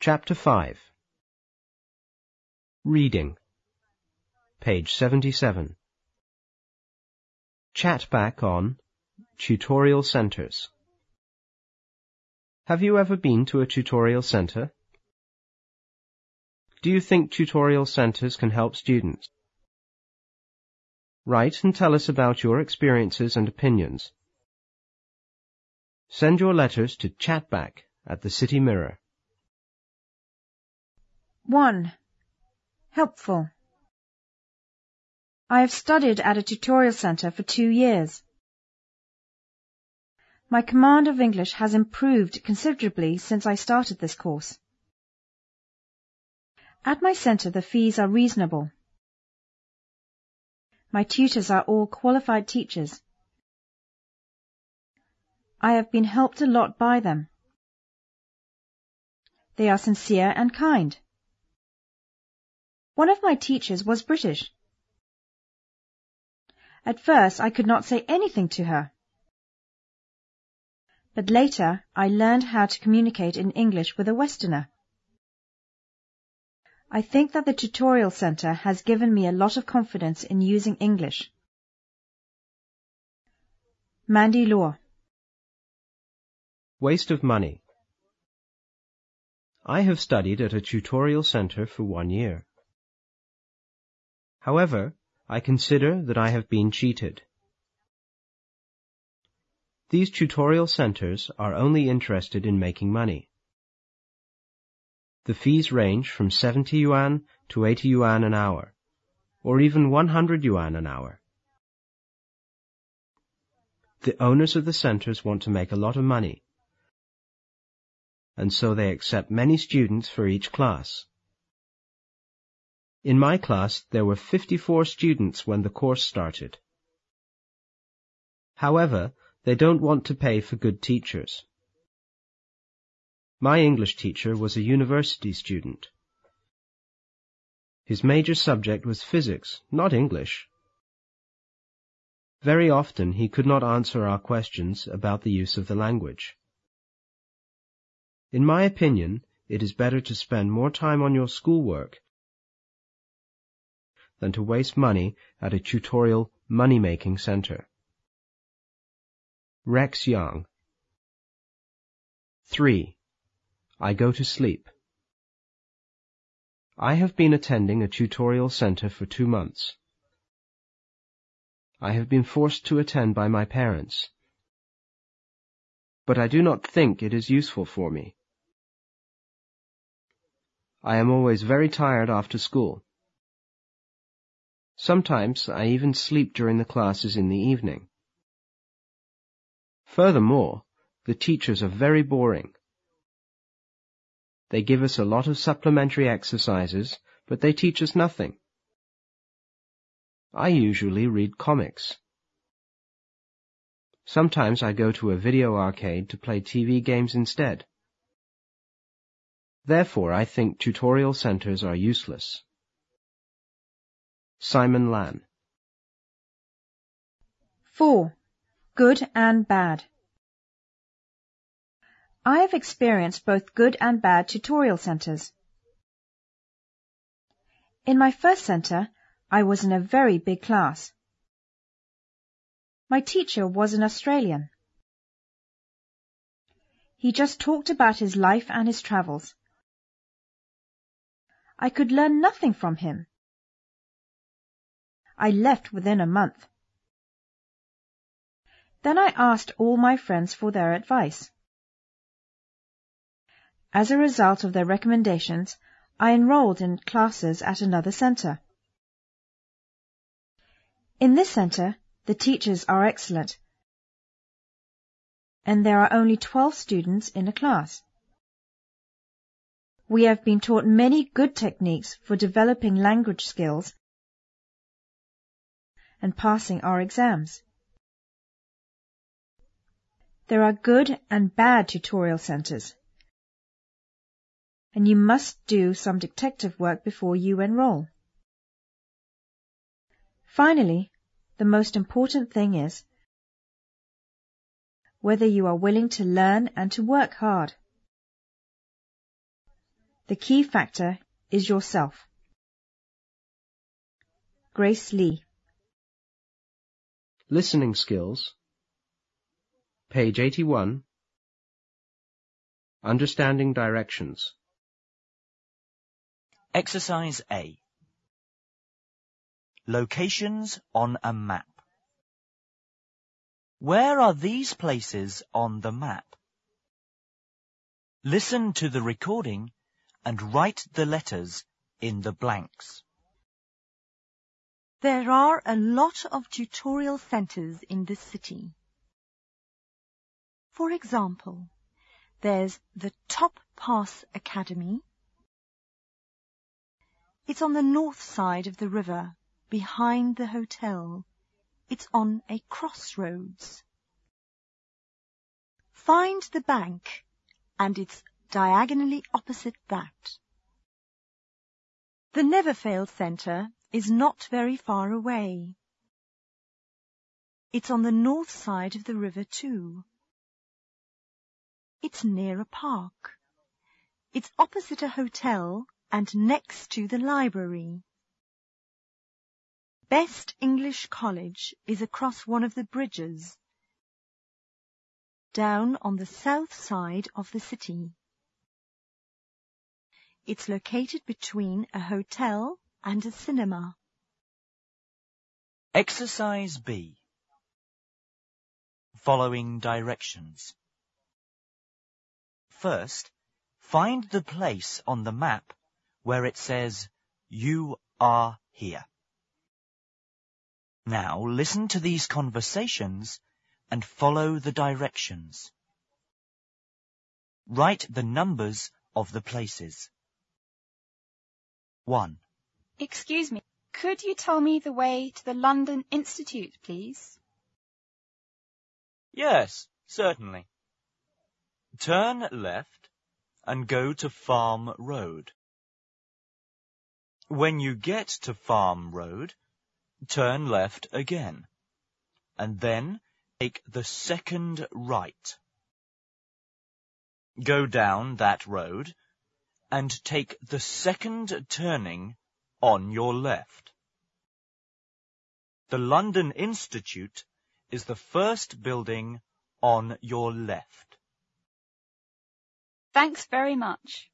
Chapter 5. Reading. Page 77. Chat back on Tutorial Centers. Have you ever been to a tutorial center? Do you think tutorial centers can help students? Write and tell us about your experiences and opinions. Send your letters to chatback@the-City Mirror. 1. Helpful. I have studied at a tutorial center for 2 years. My command of English has improved considerably since I started this course. At my center, the fees are reasonable. My tutors are all qualified teachers. I have been helped a lot by them. They are sincere and kind. One of my teachers was British. At first, I could not say anything to her. But later, I learned how to communicate in English with a Westerner. I think that the tutorial center has given me a lot of confidence in using English. Mandy Law. Waste of money. I have studied at a tutorial center for 1 year. However, I consider that I have been cheated. These tutorial centers are only interested in making money. The fees range from 70 yuan to 80 yuan an hour, or even 100 yuan an hour. The owners of the centers want to make a lot of money, and so they accept many students for each class. In my class, there were 54 students when the course started. However, they don't want to pay for good teachers. My English teacher was a university student. His major subject was physics, not English. Very often he could not answer our questions about the use of the language. In my opinion, it is better to spend more time on your schoolwork than to waste money at a tutorial money-making center. Rex Young. 3. I go to sleep. I have been attending a tutorial center for 2 months. I have been forced to attend by my parents, but I do not think it is useful for me. I am always very tired after school. Sometimes I even sleep during the classes in the evening. Furthermore, the teachers are very boring. They give us a lot of supplementary exercises, but they teach us nothing. I usually read comics. Sometimes I go to a video arcade to play TV games instead. Therefore, I think tutorial centers are useless. Simon Lan. 4. Good and bad. I have experienced both good and bad tutorial centers. In my first center, I was in a very big class. My teacher was an Australian. He just talked about his life and his travels. I could learn nothing from him. I left within a month. Then I asked all my friends for their advice. As a result of their recommendations, I enrolled in classes at another center. In this center, the teachers are excellent, and there are only 12 students in a class. We have been taught many good techniques for developing language skills and passing our exams. There are good and bad tutorial centers, and you must do some detective work before you enroll. Finally, the most important thing is whether you are willing to learn and to work hard. The key factor is yourself. Grace Lee. Listening skills. Page 81. Understanding directions. Exercise A. Locations on a map. Where are these places on the map? Listen to the recording and write the letters in the blanks. There are a lot of tutorial centres in this city. For example, there's the Top Pass Academy. It's on the north side of the river, behind the hotel. It's on a crossroads. Find the bank, and it's diagonally opposite that. The Neverfail Centre is not very far away. It's on the north side of the river too. It's near a park. It's opposite a hotel and next to the library. Best English College is across one of the bridges, down on the south side of the city. It's located between a hotel and a cinema. Exercise B. Following directions. First, find the place on the map where it says, "You are here." Now listen to these conversations and follow the directions. Write the numbers of the places. 1. Excuse me, could you tell me the way to the London Institute, please? Yes, certainly. Turn left and go to Farm Road. When you get to Farm Road, turn left again, and then take the second right. Go down that road and take the second turning on your left. The London Institute is the first building on your left. Thanks very much.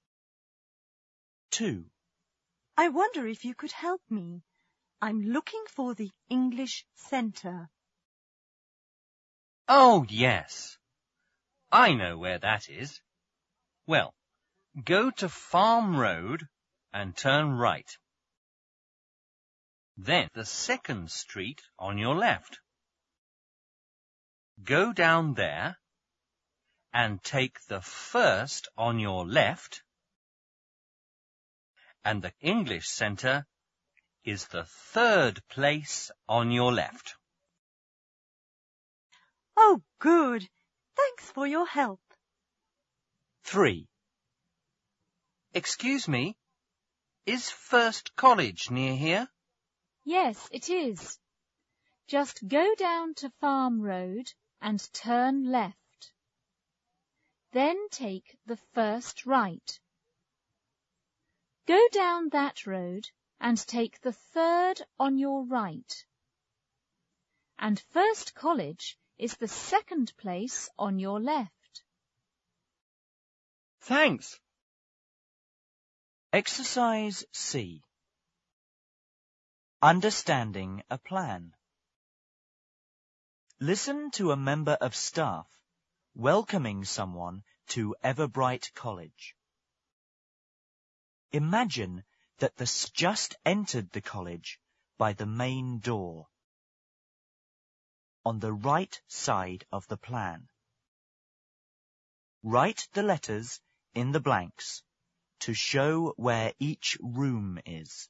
2. I wonder if you could help me. I'm looking for the English Centre. Oh, yes. I know where that is. Well, go to Farm Road and turn right. Then the second street on your left. Go down there and take the first on your left, and the English Centre is the third place on your left. Oh, good. Thanks for your help. 3. Excuse me, is First College near here? Yes, it is. Just go down to Farm Road and turn left. Then take the first right. Go down that road and take the third on your right. And First College is the second place on your left. Thanks. Exercise C. Understanding a plan. Listen to a member of staff welcoming someone to Everbright College. Imagine that they just entered the college by the main door on the right side of the plan. Write the letters in the blanks to show where each room is.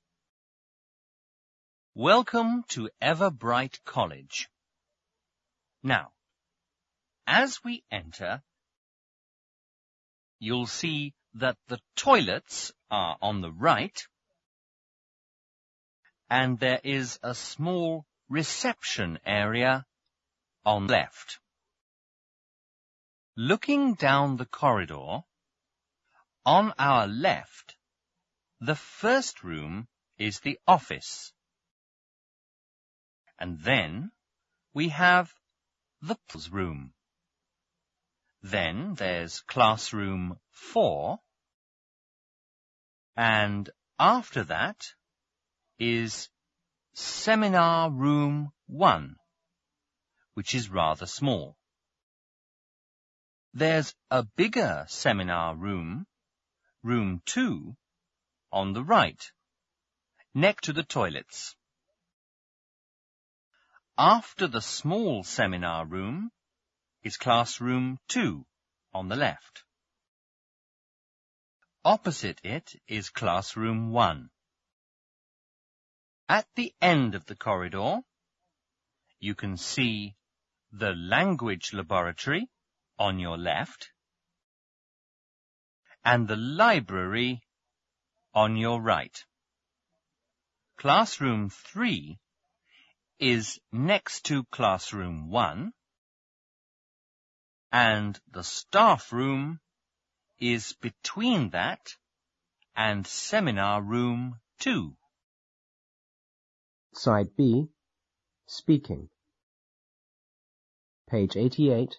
Welcome to Everbright College. Now, as we enter, you'll see that the toilets are on the right, and there is a small reception area on the left. Looking down the corridor, On our left, the first room is the office. And then we have the room. Then there's classroom 4. And after that is seminar room 1, which is rather small. There's a bigger seminar room, room 2, on the right, next to the toilets. After the small seminar room is classroom 2 on the left. Opposite it is classroom 1. At the end of the corridor, you can see the language laboratory on your left and the library on your right. Classroom 3 is next to classroom 1, and the staff room is between that and seminar room 2. Side B, Speaking. Page 88.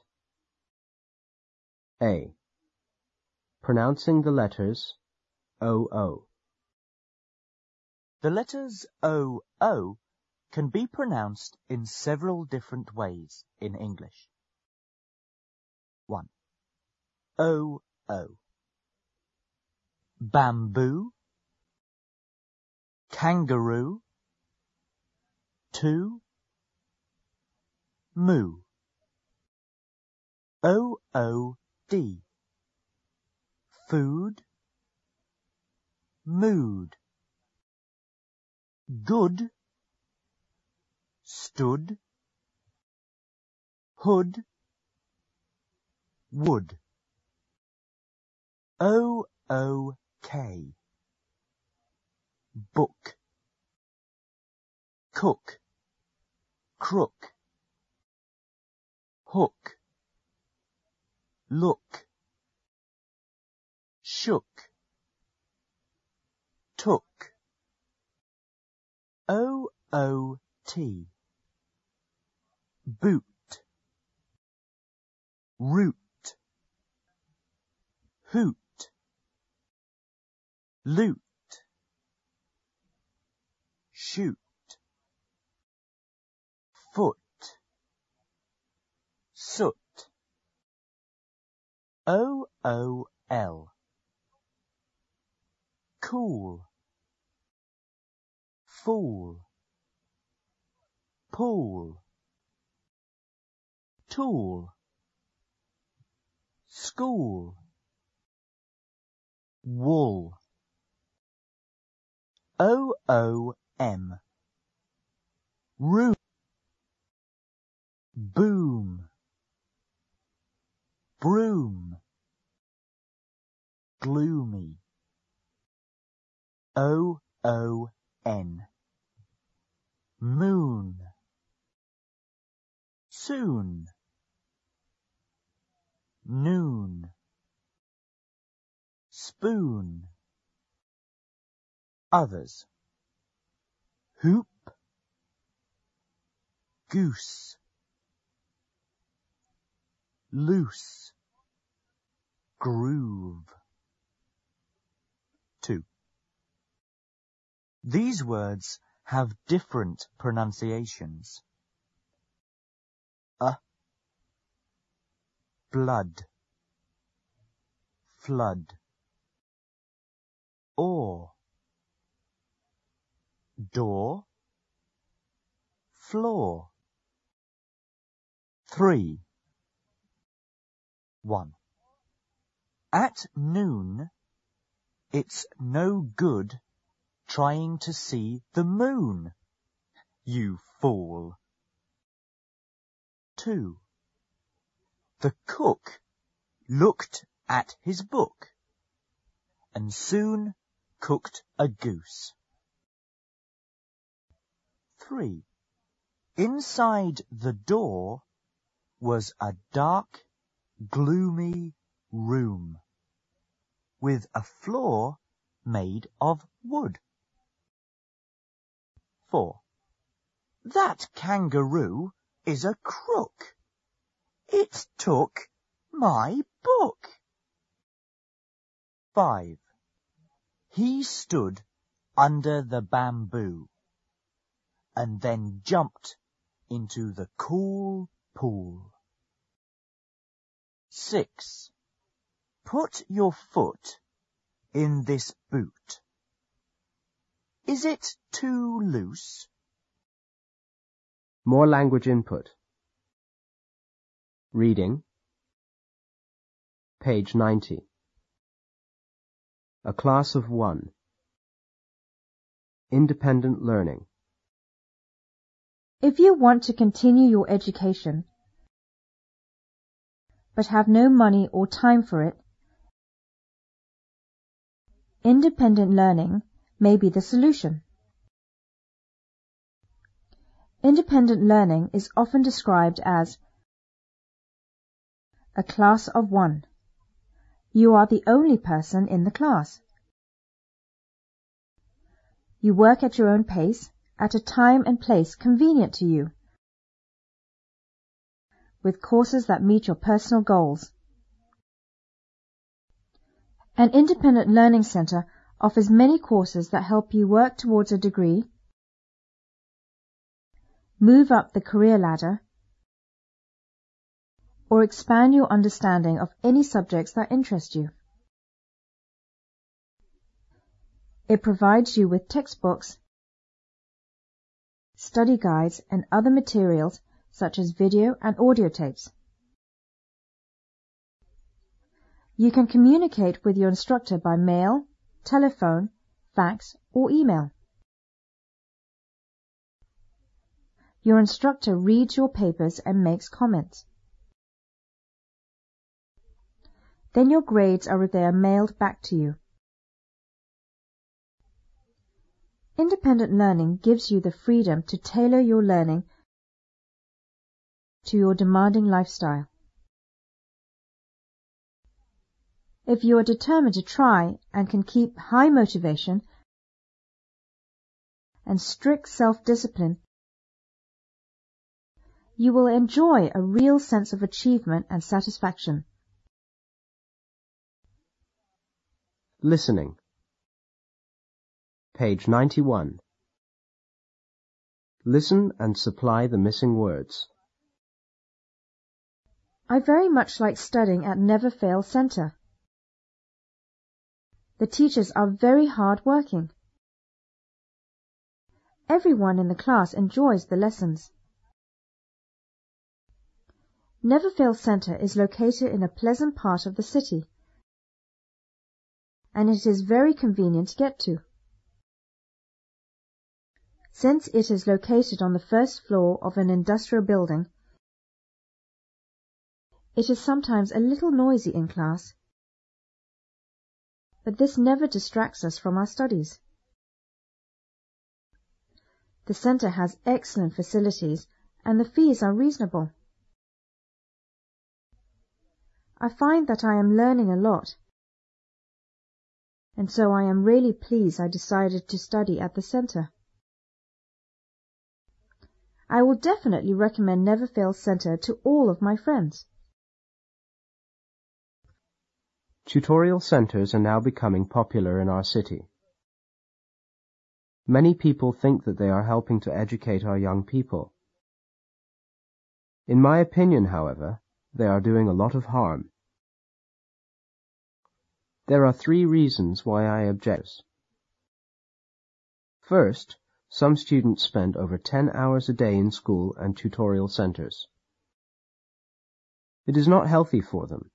A. Pronouncing the letters O-O. The letters O-O can be pronounced in several different ways in English. 1. O-O. Bamboo. Kangaroo. 2. Moo. O-O-D. Food. Mood. Good. Stood. Hood. Wood. O-O-K. Book. Cook. Crook. Hook. Look. Shook. Took. O-O-T. Boot. Root. Hoot. Loot. Shoot. Foot. Soot. O-O-L. Cool. Fool. Pool. Tool. School. Wool. O-O-M. Room. Boom. Broom. Gloomy. O-O-N. Moon. Soon. Noon. Spoon. Others. Hoop. Goose. Loose. Groove. 2. These words have different pronunciations. Blood. Flood. Or. Door. Floor. 3. 1. At noon, it's no good trying to see the moon, you fool. 2. The cook looked at his book and soon cooked a goose. 3. Inside the door was a dark, gloomy room with a floor made of wood. 4. That kangaroo is a crook. It took my book. 5. He stood under the bamboo and then jumped into the cool pool. 6. Put your foot in this boot. Is it too loose? More language input. Reading. Page 90. A class of 1. Independent learning. If you want to continue your education, but have no money or time for it, independent learning may be the solution. Independent learning is often described as a class of 1. You are the only person in the class. You work at your own pace, at a time and place convenient to you, with courses that meet your personal goals. An independent learning center offers many courses that help you work towards a degree, move up the career ladder, or expand your understanding of any subjects that interest you. It provides you with textbooks, study guides, and other materials such as video and audio tapes. You can communicate with your instructor by mail, telephone, fax, or email. Your instructor reads your papers and makes comments. Then your grades are mailed back to you. Independent learning gives you the freedom to tailor your learning to your demanding lifestyle. If you are determined to try and can keep high motivation and strict self-discipline, you will enjoy a real sense of achievement and satisfaction. Listening. Page 91. Listen and supply the missing words. I very much like studying at Never Fail Center. The teachers are very hard-working. Everyone in the class enjoys the lessons. Never Fail Center is located in a pleasant part of the city, and it is very convenient to get to. Since it is located on the first floor of an industrial building, it is sometimes a little noisy in class, but this never distracts us from our studies. The center has excellent facilities and the fees are reasonable. I find that I am learning a lot, and so I am really pleased I decided to study at the center. I will definitely recommend Never Fail Center to all of my friends. Tutorial centers are now becoming popular in our city. Many people think that they are helping to educate our young people. In my opinion, however, they are doing a lot of harm. There are 3 reasons why I object. First, some students spend over 10 hours a day in school and tutorial centers. It is not healthy for them.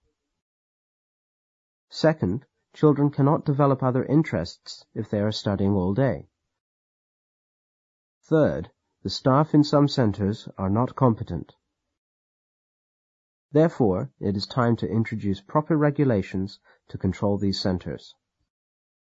Second, children cannot develop other interests if they are studying all day. Third, the staff in some centers are not competent. Therefore, it is time to introduce proper regulations to control these centers.